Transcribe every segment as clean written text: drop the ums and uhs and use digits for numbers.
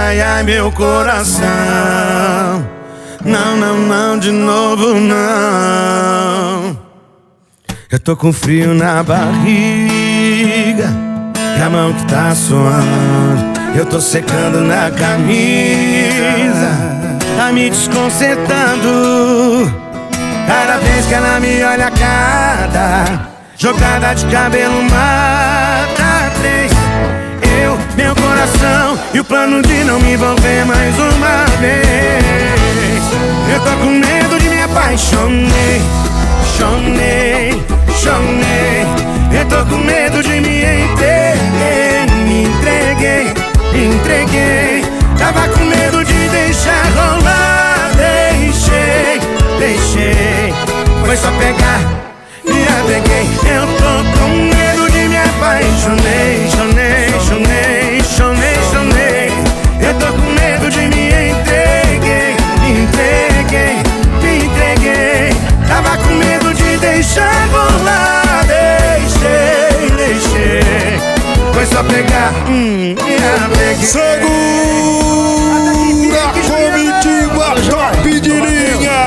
ai, ai, meu coração. Não, não, não, de novo não. Eu tô com frio na barriga e a mão que tá suando. Eu tô secando na camisa, tá me desconcertando. Cada vez que ela me olha, cada jogada de cabelo mata três. Eu, meu coração e o plano de não me envolver mais uma vez. Eu tô com medo de me apaixonei, chonei, chonei. Eu tô com medo de me entreguei, me entreguei, me entreguei. Tava com medo de deixar rolar, deixei, deixei. Foi só pegar e apeguei. Eu tô com medo de me apaixonei, chonei, chonei, chonei, chonei. Eu tô com medo de me entreguei, me entreguei, me entreguei. Tava com medo de deixar rolar, deixei, deixei. Foi só pegar e apeguei. Segura a comitiva top de linha.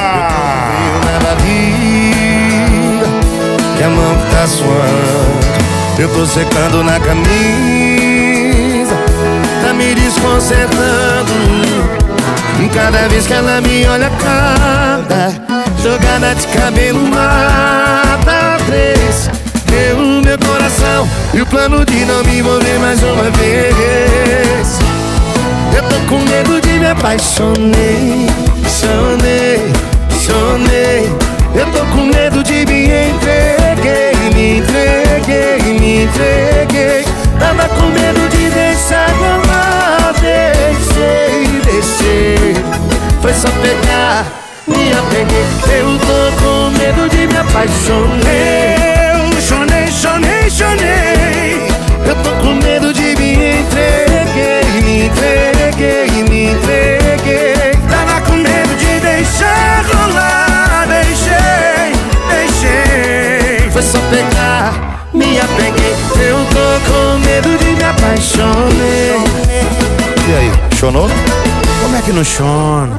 Que a mão que tá suando, eu tô secando na camisa, tá me desconcertando. Cada vez que ela me olha, cada jogada de cabelo mata três. Meu coração e o plano de não me envolver mais uma vez. Eu tô com medo de me apaixonei, chonei, chonei. Eu tô com medo de me entreguei, me entreguei, me entreguei. Tava com medo de deixar rolar, deixei, deixei. Foi só pegar, me apeguei. Eu tô com medo de me apaixonei. Eu chonei, chonei, chonei. Eu tô com medo de me entreguei, me entreguei, me entreguei. Tava com medo de deixar rolar, deixei, deixei. Foi só pegar, me apeguei. Eu tô com medo de me apaixonei. E aí, chonou? Como é que não chona?